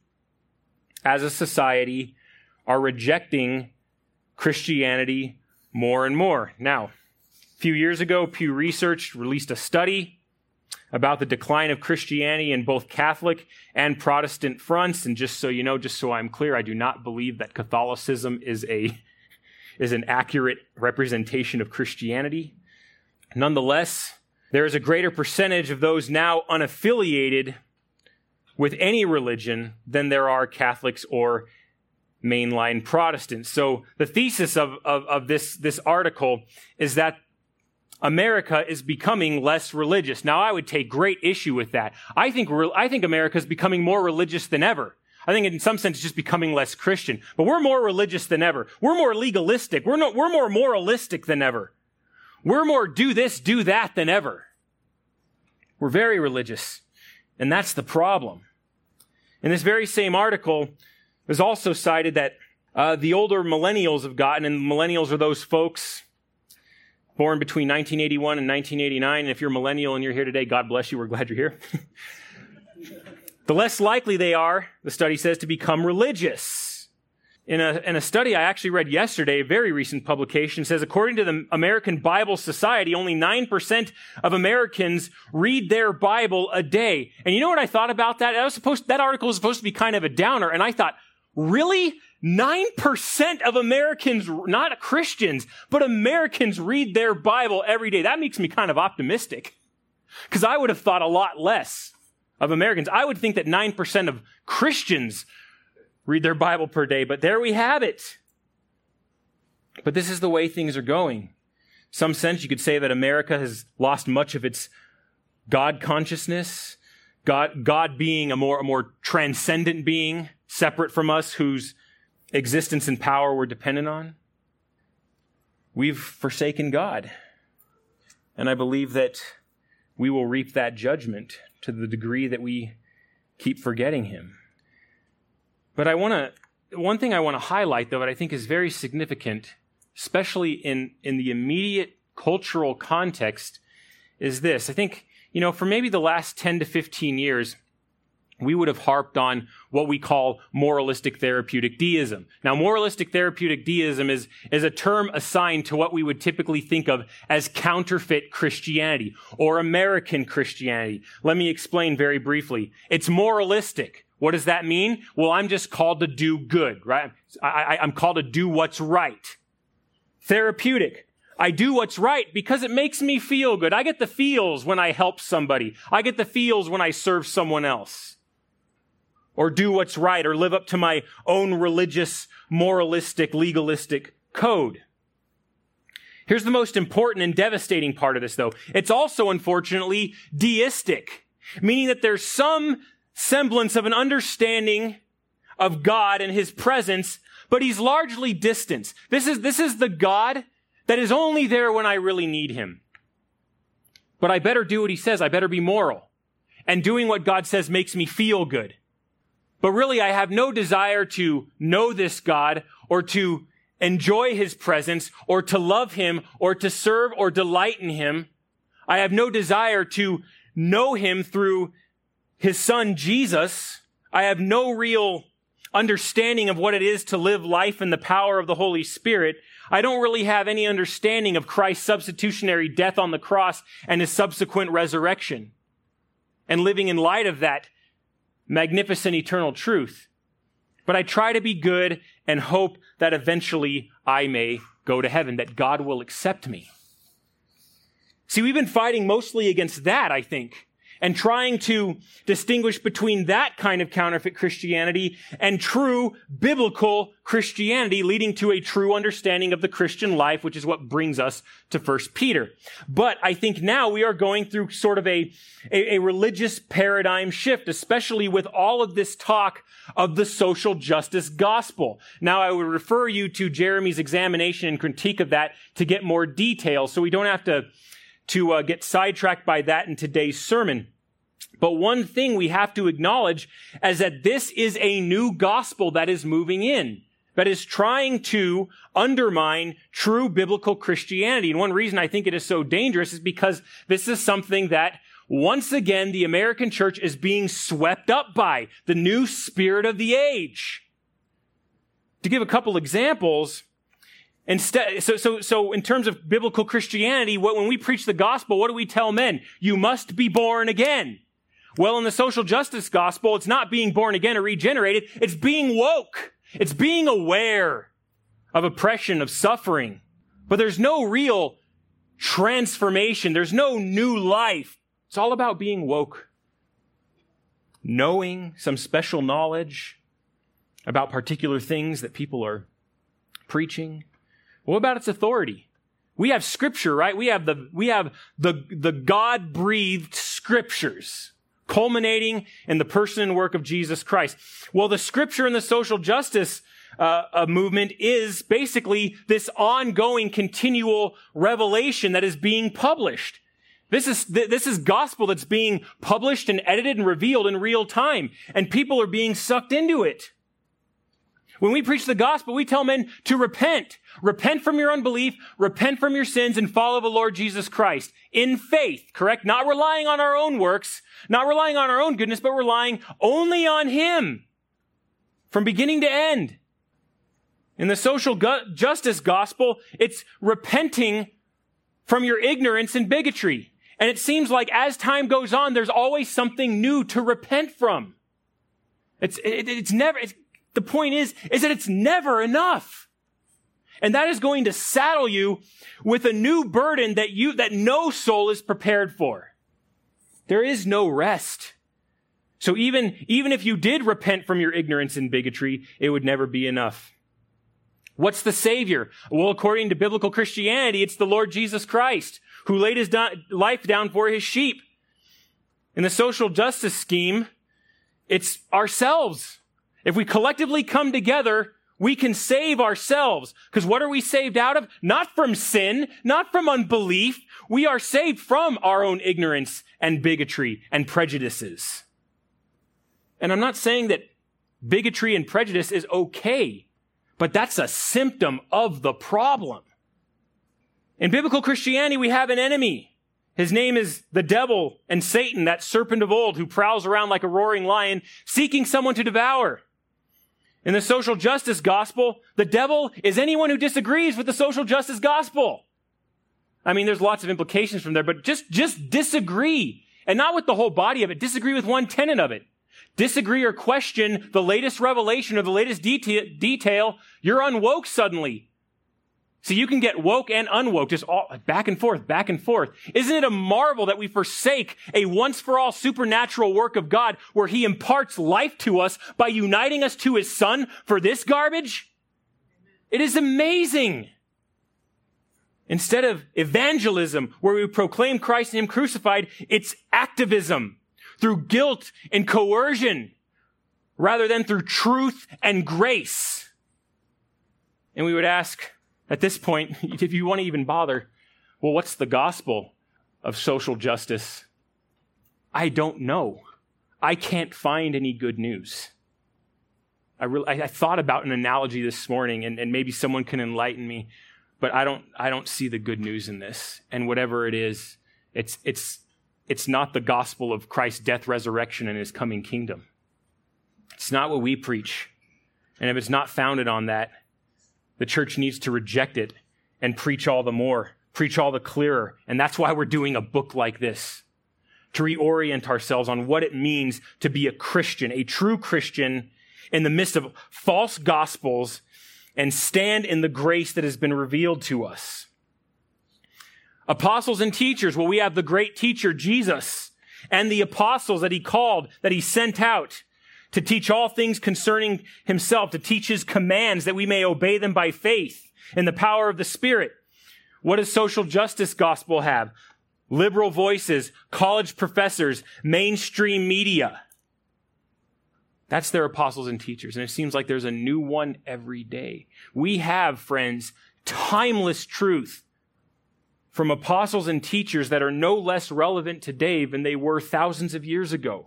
as a society, are rejecting Christianity more and more. Now, a few years ago, Pew Research released a study about the decline of Christianity in both Catholic and Protestant fronts. And just so you know, just so I'm clear, I do not believe that Catholicism is a is an accurate representation of Christianity. Nonetheless, there is a greater percentage of those now unaffiliated with any religion than there are Catholics or mainline Protestants. So the thesis of, of, of this, this article is that America is becoming less religious. Now, I would take great issue with that. I think, I think America is becoming more religious than ever. I think in some sense it's just becoming less Christian. But we're more religious than ever. We're more legalistic. We're, not, we're more moralistic than ever. We're more do this, do that than ever. We're very religious. And that's the problem. In this very same article, there's also cited that uh, the older millennials have gotten, and millennials are those folks born between nineteen eighty-one and nineteen eighty-nine. And if you're a millennial and you're here today, God bless you. We're glad you're here. The less likely they are, the study says, to become religious. In a, in a study I actually read yesterday, a very recent publication, says according to the American Bible Society, only nine percent of Americans read their Bible a day. And you know what I thought about that? That was supposed, that article was supposed to be kind of a downer. And I thought, really? nine percent of Americans, not Christians, but Americans read their Bible every day. That makes me kind of optimistic, because I would have thought a lot less of Americans. I would think that nine percent of Christians read their Bible per day, but there we have it. But this is the way things are going. In some sense, you could say that America has lost much of its God consciousness, God, God being a more, a more transcendent being, separate from us, whose existence and power we're dependent on. We've forsaken God. And I believe that we will reap that judgment to the degree that we keep forgetting him. But I want to, one thing I want to highlight, though, that I think is very significant, especially in, in the immediate cultural context, is this. I think, you know, for maybe the last ten to fifteen years, we would have harped on what we call moralistic therapeutic deism. Now, moralistic therapeutic deism is, is a term assigned to what we would typically think of as counterfeit Christianity or American Christianity. Let me explain very briefly. It's moralistic. What does that mean? Well, I'm just called to do good, right? I, I, I'm called to do what's right. Therapeutic. I do what's right because it makes me feel good. I get the feels when I help somebody. I get the feels when I serve someone else. Or do what's right, or live up to my own religious, moralistic, legalistic code. Here's the most important and devastating part of this, though. It's also, unfortunately, deistic, meaning that there's some semblance of an understanding of God and his presence, but he's largely distant. This is, this is the God that is only there when I really need him. But I better do what he says. I better be moral. And doing what God says makes me feel good. But really, I have no desire to know this God or to enjoy his presence or to love him or to serve or delight in him. I have no desire to know him through his son, Jesus. I have no real understanding of what it is to live life in the power of the Holy Spirit. I don't really have any understanding of Christ's substitutionary death on the cross and his subsequent resurrection and living in light of that magnificent eternal truth. But I try to be good and hope that eventually I may go to heaven, that God will accept me. See, we've been fighting mostly against that, I think, and trying to distinguish between that kind of counterfeit Christianity and true biblical Christianity, leading to a true understanding of the Christian life, which is what brings us to First Peter. But I think now we are going through sort of a, a, a religious paradigm shift, especially with all of this talk of the social justice gospel. Now, I would refer you to Jeremy's examination and critique of that to get more details, so we don't have to to uh, get sidetracked by that in today's sermon. But one thing we have to acknowledge is that this is a new gospel that is moving in, that is trying to undermine true biblical Christianity. And one reason I think it is so dangerous is because this is something that, once again, the American church is being swept up by, the new spirit of the age. To give a couple examples, Instead, so, so, so in terms of biblical Christianity, what, when we preach the gospel, what do we tell men? You must be born again. Well, in the social justice gospel, it's not being born again or regenerated. It's being woke. It's being aware of oppression, of suffering. But there's no real transformation. There's no new life. It's all about being woke. Knowing some special knowledge about particular things that people are preaching. What about its authority? We have scripture, right? We have the, we have the, the God-breathed scriptures culminating in the person and work of Jesus Christ. Well, the scripture in the social justice uh, uh, movement is basically this ongoing, continual revelation that is being published. This is, th- this is gospel that's being published and edited and revealed in real time, and people are being sucked into it. When we preach the gospel, we tell men to repent. Repent from your unbelief, repent from your sins, and follow the Lord Jesus Christ in faith, correct? Not relying on our own works, not relying on our own goodness, but relying only on him from beginning to end. In the social gu- justice gospel, it's repenting from your ignorance and bigotry. And it seems like as time goes on, there's always something new to repent from. It's, it, it's never, it's, the point is, is that it's never enough. And that is going to saddle you with a new burden that you, that no soul is prepared for. There is no rest. So even, even if you did repent from your ignorance and bigotry, it would never be enough. What's the Savior? Well, according to biblical Christianity, it's the Lord Jesus Christ, who laid his do- life down for his sheep. In the social justice scheme, it's ourselves. If we collectively come together, we can save ourselves. Because what are we saved out of? Not from sin, not from unbelief. We are saved from our own ignorance and bigotry and prejudices. And I'm not saying that bigotry and prejudice is okay, but that's a symptom of the problem. In biblical Christianity, we have an enemy. His name is the devil and Satan, that serpent of old who prowls around like a roaring lion, seeking someone to devour. In the social justice gospel, the devil is anyone who disagrees with the social justice gospel. I mean, there's lots of implications from there, but just, just disagree. And not with the whole body of it. Disagree with one tenet of it. Disagree or question the latest revelation or the latest detail, detail. You're unwoke suddenly. So you can get woke and unwoke, just all back and forth, back and forth. Isn't it a marvel that we forsake a once-for-all supernatural work of God where he imparts life to us by uniting us to his son for this garbage? It is amazing. Instead of evangelism, where we proclaim Christ and him crucified, it's activism through guilt and coercion rather than through truth and grace. And we would ask, at this point, if you want to even bother, well, what's the gospel of social justice? I don't know. I can't find any good news. I really, I, I thought about an analogy this morning, and, and maybe someone can enlighten me, but I don't, I don't see the good news in this. And whatever it is, it's, it's, it's not the gospel of Christ's death, resurrection, and his coming kingdom. It's not what we preach. And if it's not founded on that, the church needs to reject it and preach all the more, preach all the clearer. And that's why we're doing a book like this, to reorient ourselves on what it means to be a Christian, a true Christian in the midst of false gospels, and stand in the grace that has been revealed to us. Apostles and teachers, well, we have the great teacher, Jesus, and the apostles that he called, that he sent out to teach all things concerning himself, to teach his commands that we may obey them by faith in the power of the Spirit. What does social justice gospel have? Liberal voices, college professors, mainstream media. That's their apostles and teachers. And it seems like there's a new one every day. We have, friends, timeless truth from apostles and teachers that are no less relevant today than they were thousands of years ago.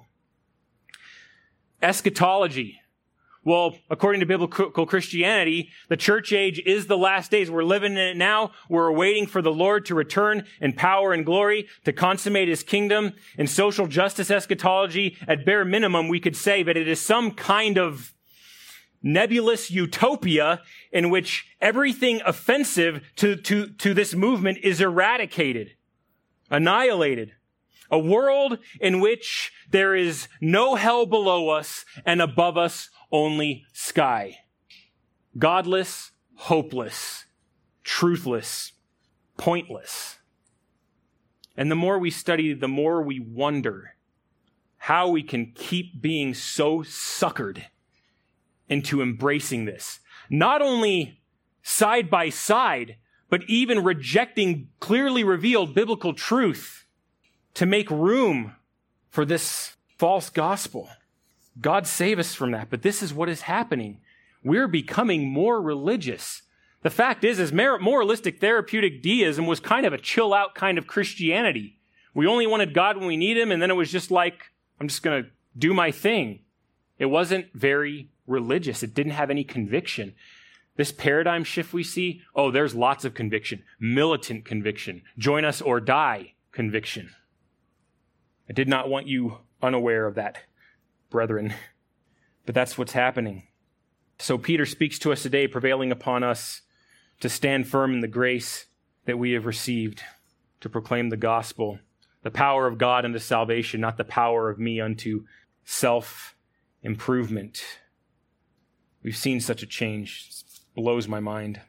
Eschatology. Well, according to biblical Christianity, the church age is the last days. We're living in it now. We're waiting for the Lord to return in power and glory to consummate his kingdom. In social justice eschatology, at bare minimum, we could say that it is some kind of nebulous utopia in which everything offensive to, to, to this movement is eradicated, annihilated. A world in which there is no hell below us and above us only sky. Godless, hopeless, truthless, pointless. And the more we study, the more we wonder how we can keep being so suckered into embracing this. Not only side by side, but even rejecting clearly revealed biblical truth to make room for this false gospel. God save us from that. But this is what is happening. We're becoming more religious. The fact is, is moralistic therapeutic deism was kind of a chill out kind of Christianity. We only wanted God when we need him, and then it was just like, I'm just going to do my thing. It wasn't very religious. It didn't have any conviction. This paradigm shift we see, oh, there's lots of conviction. Militant conviction. Join us or die conviction. I did not want you unaware of that, brethren. But that's what's happening. So Peter speaks to us today, prevailing upon us to stand firm in the grace that we have received, to proclaim the gospel, the power of God unto salvation, not the power of me unto self-improvement. We've seen such a change. It blows my mind.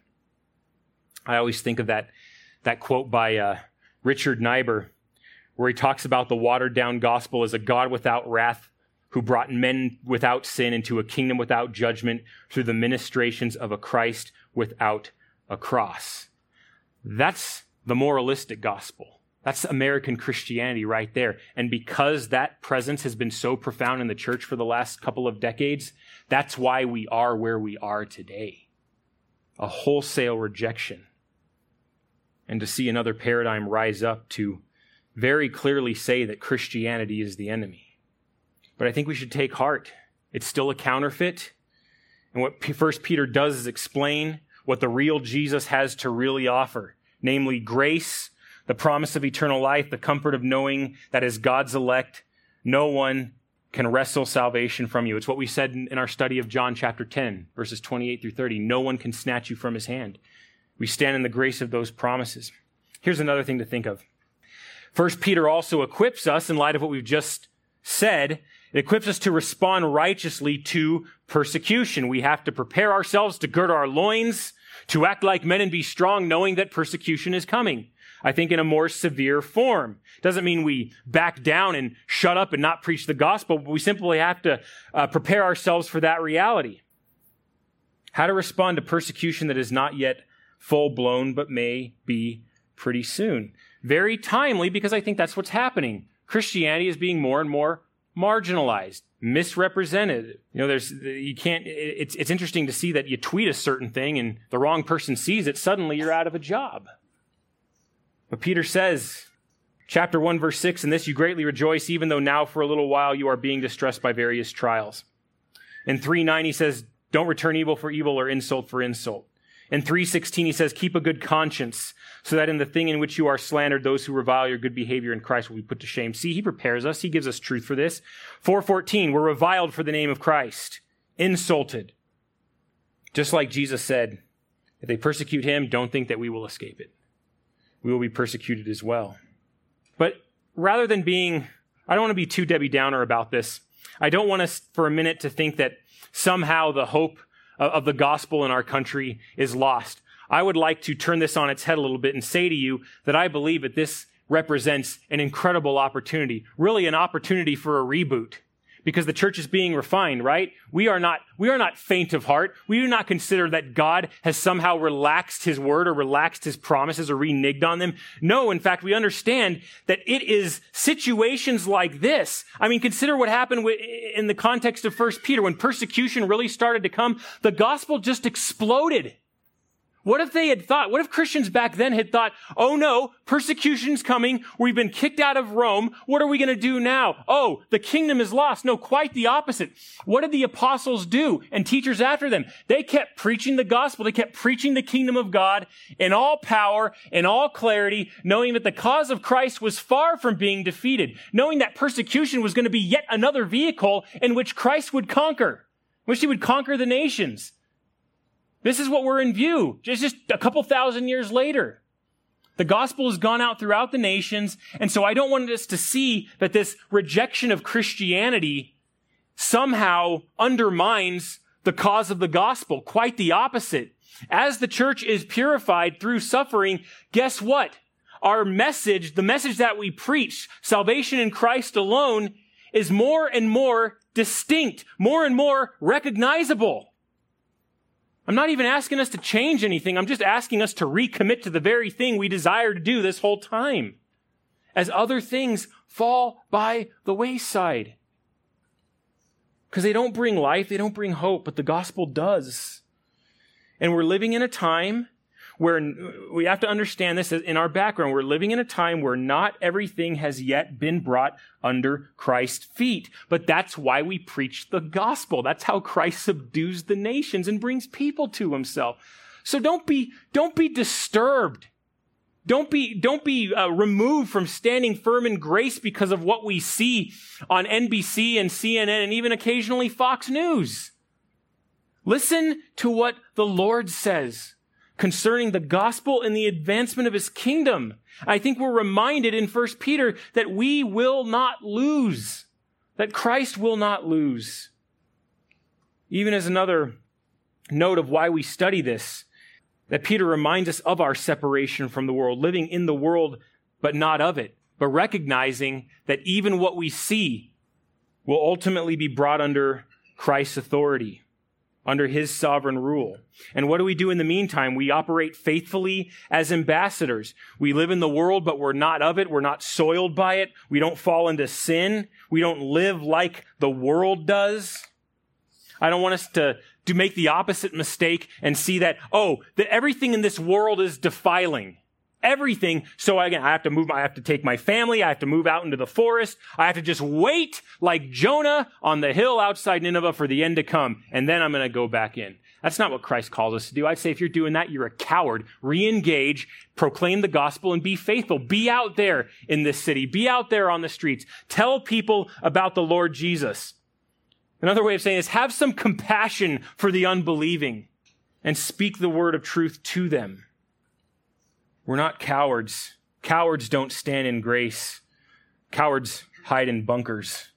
I always think of that, that quote by uh, Richard Niebuhr, where he talks about the watered-down gospel as a God without wrath who brought men without sin into a kingdom without judgment through the ministrations of a Christ without a cross. That's the moralistic gospel. That's American Christianity right there. And because that presence has been so profound in the church for the last couple of decades, that's why we are where we are today. A wholesale rejection. And to see another paradigm rise up to very clearly say that Christianity is the enemy. But I think we should take heart. It's still a counterfeit. And what First Peter does is explain what the real Jesus has to really offer, namely grace, the promise of eternal life, the comfort of knowing that as God's elect, no one can wrestle salvation from you. It's what we said in our study of John chapter ten, verses twenty-eight through thirty. No one can snatch you from his hand. We stand in the grace of those promises. Here's another thing to think of. First Peter also equips us, in light of what we've just said, it equips us to respond righteously to persecution. We have to prepare ourselves to gird our loins, to act like men and be strong, knowing that persecution is coming. I think in a more severe form. Doesn't mean we back down and shut up and not preach the gospel, but we simply have to uh, prepare ourselves for that reality. How to respond to persecution that is not yet full-blown, but may be pretty soon. Very timely, because I think that's what's happening. Christianity is being more and more marginalized, misrepresented. You know, there's, you can't, it's, it's interesting to see that you tweet a certain thing and the wrong person sees it, suddenly you're out of a job. But Peter says, chapter one, verse six, in this you greatly rejoice, even though now for a little while you are being distressed by various trials. In three nine, he says, don't return evil for evil or insult for insult. In three sixteen, he says, keep a good conscience, so that in the thing in which you are slandered, those who revile your good behavior in Christ will be put to shame. See, he prepares us. He gives us truth for this. four fourteen, we're reviled for the name of Christ, insulted. Just like Jesus said, if they persecute him, don't think that we will escape it. We will be persecuted as well. But rather than being, I don't want to be too Debbie Downer about this. I don't want us for a minute to think that somehow the hope of the gospel in our country is lost. I would like to turn this on its head a little bit and say to you that I believe that this represents an incredible opportunity, really an opportunity for a reboot, because the church is being refined, right? We are not, we are not faint of heart. We do not consider that God has somehow relaxed his word or relaxed his promises or reneged on them. No, in fact, we understand that it is situations like this. I mean, consider what happened in the context of First Peter. When persecution really started to come, the gospel just exploded. What if they had thought, what if Christians back then had thought, oh no, persecution's coming. We've been kicked out of Rome. What are we going to do now? Oh, the kingdom is lost. No, quite the opposite. What did the apostles do and teachers after them? They kept preaching the gospel. They kept preaching the kingdom of God in all power, in all clarity, knowing that the cause of Christ was far from being defeated, knowing that persecution was going to be yet another vehicle in which Christ would conquer, which he would conquer the nations. This is what we're in view, just, just a couple thousand years later. The gospel has gone out throughout the nations, and so I don't want us to see that this rejection of Christianity somehow undermines the cause of the gospel. Quite the opposite. As the church is purified through suffering, guess what? Our message, the message that we preach, salvation in Christ alone, is more and more distinct, more and more recognizable. I'm not even asking us to change anything. I'm just asking us to recommit to the very thing we desire to do this whole time, as other things fall by the wayside. Because they don't bring life, they don't bring hope, but the gospel does. And we're living in a time where we have to understand this in our background. We're living in a time where not everything has yet been brought under Christ's feet. But that's why we preach the gospel. That's how Christ subdues the nations and brings people to himself. So don't be, don't be disturbed. Don't be, don't be uh, removed from standing firm in grace because of what we see on N B C and C N N and even occasionally Fox News. Listen to what the Lord says concerning the gospel and the advancement of his kingdom. I think we're reminded in First Peter that we will not lose, that Christ will not lose. Even as another note of why we study this, that Peter reminds us of our separation from the world, living in the world but not of it, but recognizing that even what we see will ultimately be brought under Christ's authority, under his sovereign rule. And what do we do in the meantime? We operate faithfully as ambassadors. We live in the world, but we're not of it. We're not soiled by it. We don't fall into sin. We don't live like the world does. I don't want us to, to make the opposite mistake and see that, oh, that everything in this world is defiling. Everything. So again, I have to move, I have to take my family. I have to move out into the forest. I have to just wait like Jonah on the hill outside Nineveh for the end to come. And then I'm going to go back in. That's not what Christ calls us to do. I'd say if you're doing that, you're a coward. Re-engage, proclaim the gospel, and be faithful. Be out there in this city. Be out there on the streets. Tell people about the Lord Jesus. Another way of saying this, have some compassion for the unbelieving and speak the word of truth to them. We're not cowards. Cowards don't stand in grace. Cowards hide in bunkers.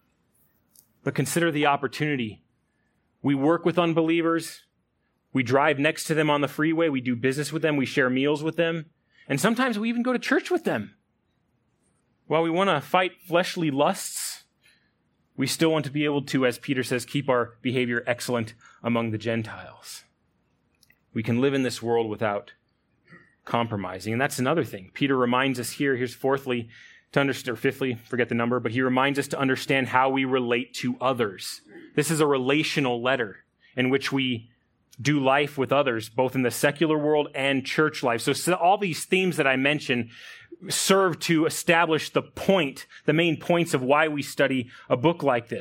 But consider the opportunity. We work with unbelievers. We drive next to them on the freeway. We do business with them. We share meals with them. And sometimes we even go to church with them. While we want to fight fleshly lusts, we still want to be able to, as Peter says, keep our behavior excellent among the Gentiles. We can live in this world without compromising. And that's another thing. Peter reminds us here, here's fourthly, to understand, or fifthly, forget the number, but he reminds us to understand how we relate to others. This is a relational letter in which we do life with others, both in the secular world and church life. So, so all these themes that I mentioned serve to establish the point, the main points of why we study a book like this.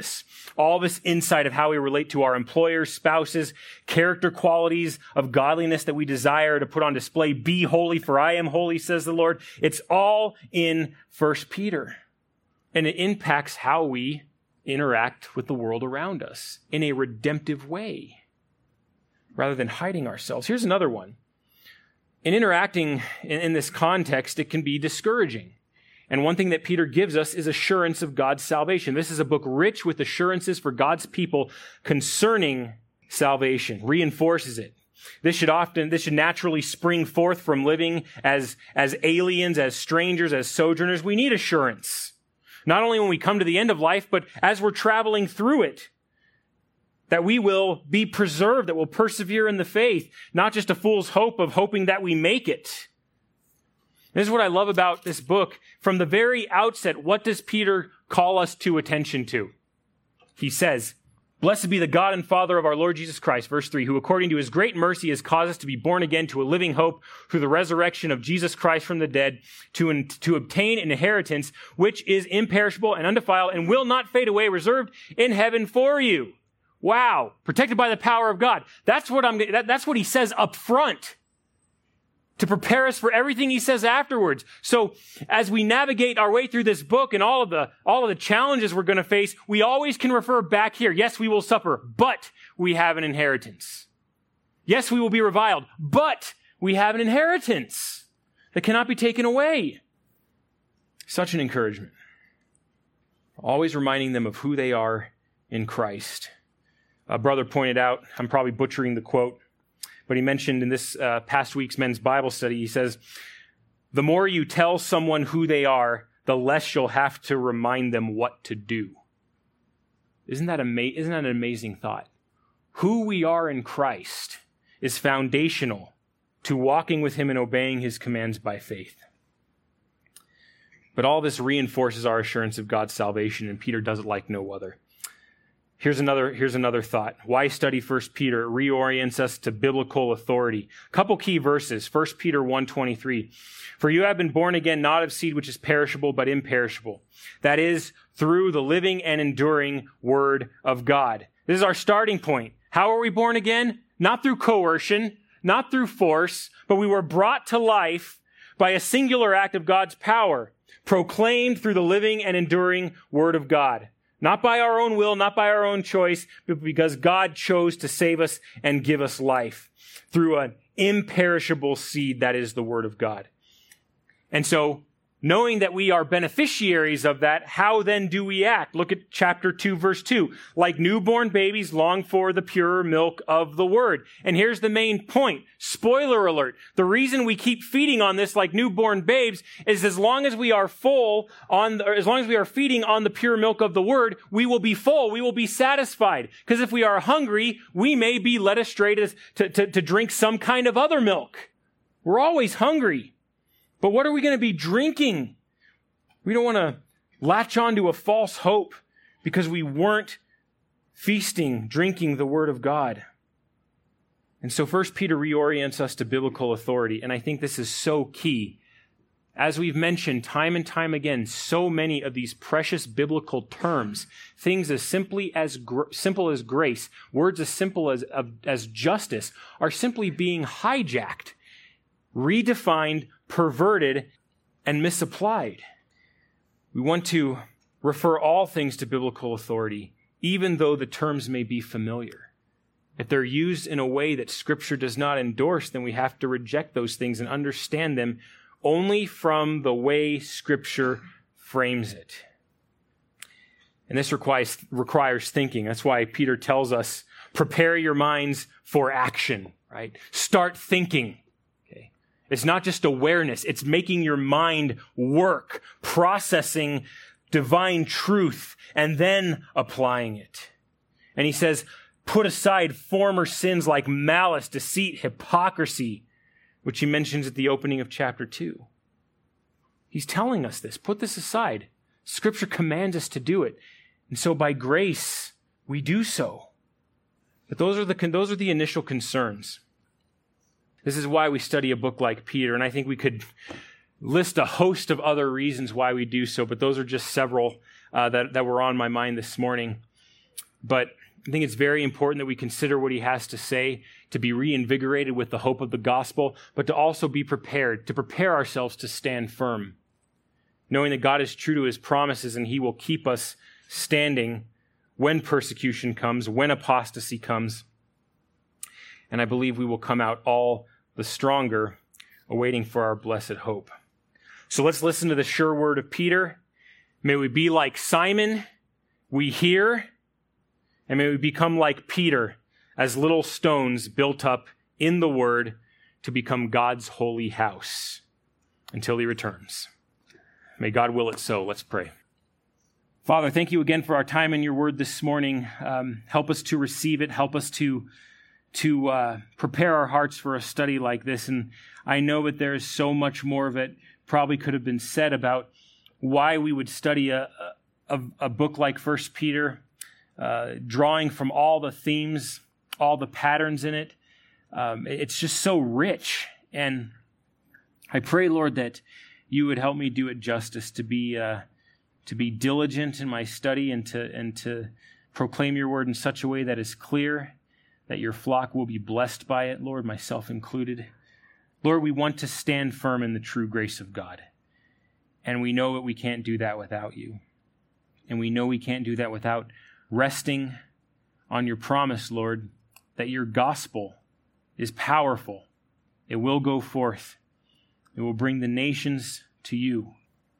all this insight of how we relate to our employers, spouses, character qualities of godliness that we desire to put on display. Be holy, for I am holy, says the Lord. It's all in First Peter. And it impacts how we interact with the world around us in a redemptive way, rather than hiding ourselves. Here's another one. In interacting in, in this context, it can be discouraging. And one thing that Peter gives us is assurance of God's salvation. This is a book rich with assurances for God's people concerning salvation, reinforces it. This should often, this should naturally spring forth from living as, as aliens, as strangers, as sojourners. We need assurance. Not only when we come to the end of life, but as we're traveling through it. That we will be preserved, that we'll persevere in the faith. Not just a fool's hope of hoping that we make it. This is what I love about this book. From the very outset, what does Peter call us to attention to? He says, "Blessed be the God and Father of our Lord Jesus Christ," verse three, "who according to his great mercy has caused us to be born again to a living hope through the resurrection of Jesus Christ from the dead, to, to obtain an inheritance which is imperishable and undefiled and will not fade away, reserved in heaven for you." Wow. Protected by the power of God. That's what I'm, that, that's what he says up front, to prepare us for everything he says afterwards. So as we navigate our way through this book and all of the, all of the challenges we're going to face, we always can refer back here. Yes, we will suffer, but we have an inheritance. Yes, we will be reviled, but we have an inheritance that cannot be taken away. Such an encouragement. Always reminding them of who they are in Christ. A brother pointed out, I'm probably butchering the quote, but he mentioned in this uh, past week's men's Bible study, he says, "The more you tell someone who they are, the less you'll have to remind them what to do." Isn't that, ama- isn't that an amazing thought? Who we are in Christ is foundational to walking with him and obeying his commands by faith. But all this reinforces our assurance of God's salvation, and Peter does it like no other. Here's another, here's another thought. Why study First Peter? It reorients us to biblical authority. A couple key verses. First Peter one twenty-three. "For you have been born again, not of seed which is perishable, but imperishable. That is, through the living and enduring word of God." This is our starting point. How are we born again? Not through coercion, not through force, but we were brought to life by a singular act of God's power, proclaimed through the living and enduring word of God. Not by our own will, not by our own choice, but because God chose to save us and give us life through an imperishable seed that is the word of God. And so, knowing that we are beneficiaries of that, how then do we act? Look at chapter two, verse two. "Like newborn babies long for the pure milk of the word." And here's the main point. Spoiler alert. The reason we keep feeding on this like newborn babes is as long as we are full on, or as long as we are feeding on the pure milk of the word, we will be full. We will be satisfied. Because if we are hungry, we may be led astray to, to, to, to drink some kind of other milk. We're always hungry. But what are we going to be drinking? We don't want to latch on to a false hope because we weren't feasting, drinking the word of God. And so First Peter reorients us to biblical authority. And I think this is so key. As we've mentioned time and time again, so many of these precious biblical terms, things as simply as gr- simple as grace, words as simple as, uh, as justice, are simply being hijacked, redefined, perverted, and misapplied. We want to refer all things to biblical authority, even though the terms may be familiar. If they're used in a way that Scripture does not endorse, then we have to reject those things and understand them only from the way Scripture frames it. And this requires, requires thinking. That's why Peter tells us, prepare your minds for action, right? Start thinking. It's not just awareness. It's making your mind work, processing divine truth, and then applying it. And he says, put aside former sins like malice, deceit, hypocrisy, which he mentions at the opening of chapter two. He's telling us this. Put this aside. Scripture commands us to do it. And so by grace, we do so. But those are the, those are the initial concerns. This is why we study a book like Peter, and I think we could list a host of other reasons why we do so, but those are just several uh, that, that were on my mind this morning. but I think it's very important that we consider what he has to say, to be reinvigorated with the hope of the gospel, but to also be prepared, to prepare ourselves to stand firm, knowing that God is true to his promises and he will keep us standing when persecution comes, when apostasy comes. And I believe we will come out all the stronger, awaiting for our blessed hope. So let's listen to the sure word of Peter. May we be like Simon, we hear, and may we become like Peter, as little stones built up in the word to become God's holy house until he returns. May God will it so. Let's pray. Father, thank you again for our time in your word this morning. Um, help us to receive it. Help us to, to uh, prepare our hearts for a study like this. And I know that there is so much more of it probably could have been said about why we would study a, a, a book like First Peter, uh, drawing from all the themes, all the patterns in it. Um, it's just so rich. And I pray, Lord, that you would help me do it justice, to be uh, to be diligent in my study and to and to proclaim your word in such a way that is clear, that your flock will be blessed by it, Lord, myself included. Lord, we want to stand firm in the true grace of God. And we know that we can't do that without you. And we know we can't do that without resting on your promise, Lord, that your gospel is powerful. It will go forth. It will bring the nations to you,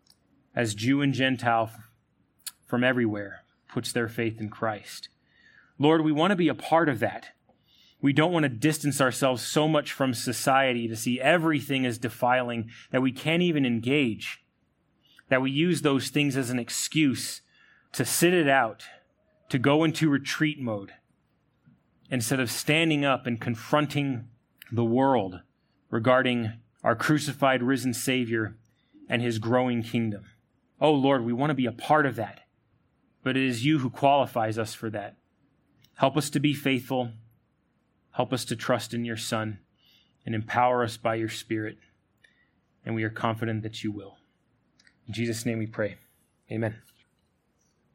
as Jew and Gentile from everywhere puts their faith in Christ. Lord, we want to be a part of that. We don't want to distance ourselves so much from society to see everything as defiling that we can't even engage, that we use those things as an excuse to sit it out, to go into retreat mode, instead of standing up and confronting the world regarding our crucified, risen Savior and his growing kingdom. Oh, Lord, we want to be a part of that, but it is you who qualifies us for that. Help us to be faithful. Help us to trust in your Son and empower us by your Spirit. And we are confident that you will. In Jesus' name we pray. Amen.